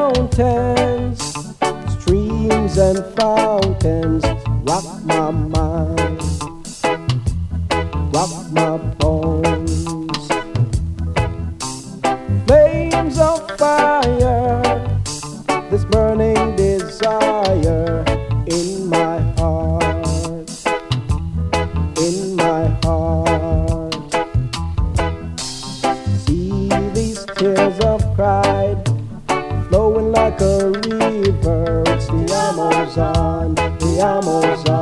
mountains, streams and fountains rock my mind, rock my bones. Flames of fire, this burning desire in my heart, in my heart. See these tears of pride flowing like a river. It's the Amazon, the Amazon.